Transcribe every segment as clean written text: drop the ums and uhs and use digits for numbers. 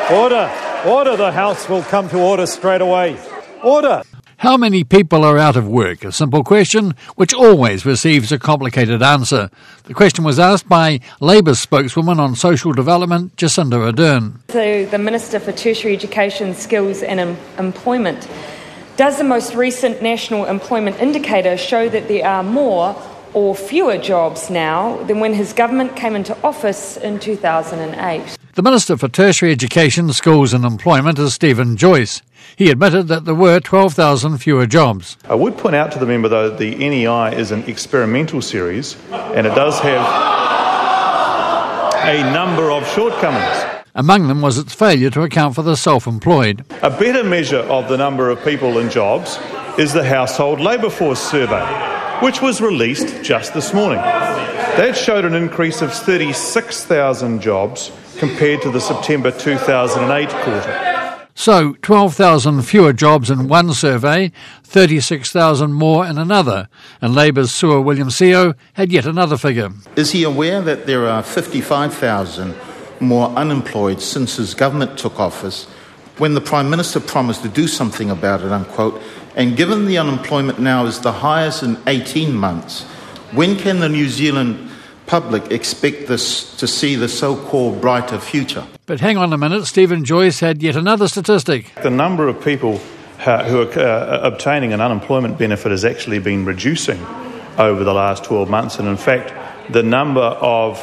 Order. Order. The House will come to order straight away. Order. How many people are out of work? A simple question which always receives a complicated answer. The question was asked by Labour spokeswoman on social development, Jacinda Ardern. To the Minister for Tertiary Education, Skills and Employment, does the most recent National Employment Indicator show that there are more or fewer jobs now than when his government came into office in 2008? The Minister for Tertiary Education, Schools and Employment is Stephen Joyce. He admitted that there were 12,000 fewer jobs. I would point out to the member, though, the NEI is an experimental series and it does have a number of shortcomings. Among them was its failure to account for the self-employed. A better measure of the number of people in jobs is the Household Labour Force Survey, which was released just this morning. That showed an increase of 36,000 jobs compared to the September 2008 quarter. So, 12,000 fewer jobs in one survey, 36,000 more in another. And Labour's Sua Williams-Seo had yet another figure. Is he aware that there are 55,000 more unemployed since his government took office, when the Prime Minister promised to do something about it, unquote, and given the unemployment now is the highest in 18 months, when can the New Zealand public expect this to see the so-called brighter future? But hang on a minute, Stephen Joyce had yet another statistic. The number of people who are obtaining an unemployment benefit has actually been reducing over the last 12 months, and in fact the number of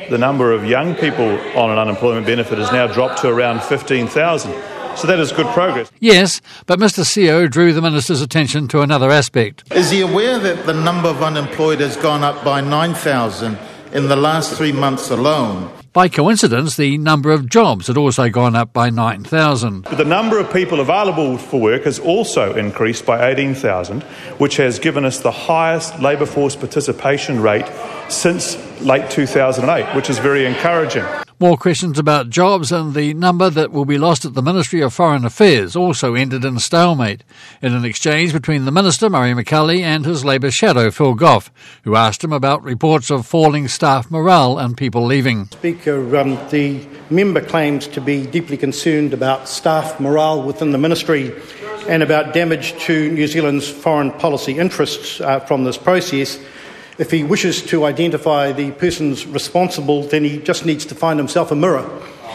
young people on an unemployment benefit has now dropped to around 15,000. So that is good progress. Yes, but Mr. Seo drew the Minister's attention to another aspect. Is he aware that the number of unemployed has gone up by 9,000 in the last 3 months alone? By coincidence, the number of jobs had also gone up by 9,000. But the number of people available for work has also increased by 18,000, which has given us the highest labour force participation rate since late 2008, which is very encouraging. More questions about jobs and the number that will be lost at the Ministry of Foreign Affairs also ended in stalemate in an exchange between the Minister, Murray McCully, and his Labour shadow, Phil Goff, who asked him about reports of falling staff morale and people leaving. Speaker, the member claims to be deeply concerned about staff morale within the ministry and about damage to New Zealand's foreign policy interests from this process. If he wishes to identify the persons responsible, then he just needs to find himself a mirror.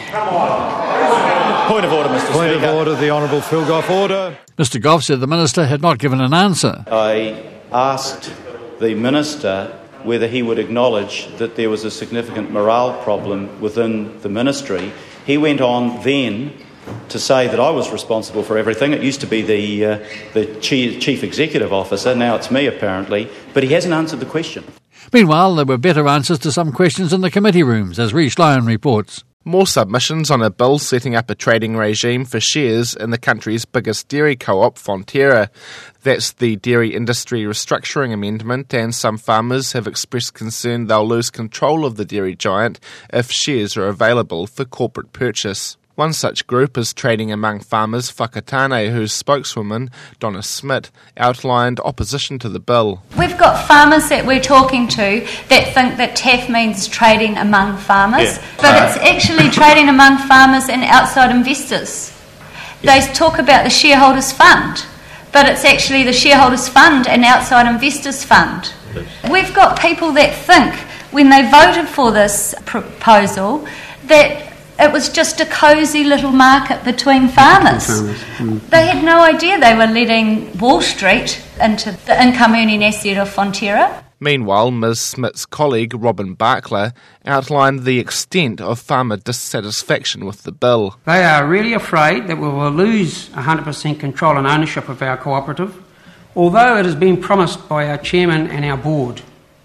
Point of order, Mr. Speaker. Point of order, the Honourable Phil Goff. Order. Mr. Goff said the Minister had not given an answer. I asked the Minister whether he would acknowledge that there was a significant morale problem within the ministry. He went on then to say that I was responsible for everything. It used to be the chief executive officer, now it's me apparently, but he hasn't answered the question. Meanwhile, there were better answers to some questions in the committee rooms, as Rhys Lyon reports. More submissions on a bill setting up a trading regime for shares in the country's biggest dairy co-op, Fonterra. That's the Dairy Industry Restructuring Amendment, and some farmers have expressed concern they'll lose control of the dairy giant if shares are available for corporate purchase. One such group is Trading Among Farmers Whakatane, whose spokeswoman, Donna Smith, outlined opposition to the bill. We've got farmers that we're talking to that think that TAF means trading among farmers, but it's actually trading among farmers and outside investors. They talk about the shareholders' fund, but it's actually the shareholders' fund and outside investors' fund. We've got people that think, when they voted for this proposal, that it was just a cosy little market between farmers. They had no idea they were letting Wall Street into the income-earning asset of Fonterra. Meanwhile, Ms Smith's colleague, Robin Barkler, outlined the extent of farmer dissatisfaction with the bill. They are really afraid that we will lose 100% control and ownership of our cooperative, although it has been promised by our chairman and our board.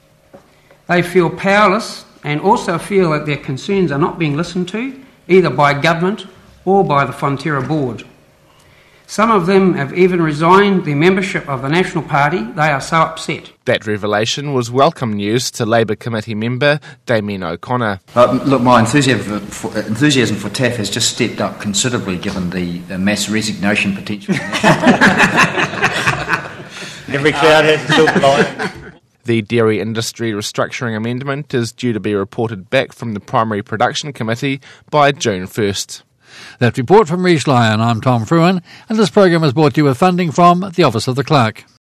They feel powerless and also feel that their concerns are not being listened to, either by government or by the Fonterra board. Some of them have even resigned their membership of the National Party. They are so upset. That revelation was welcome news to Labour Committee member Damien O'Connor. Look, my enthusiasm for TAF has just stepped up considerably given the mass resignation potential. Every cloud has its silver lining. The Dairy Industry Restructuring Amendment is due to be reported back from the Primary Production Committee by June 1st. That report from Reece Lyon. I'm Tom Fruin, and this program is brought to you with funding from the Office of the Clerk.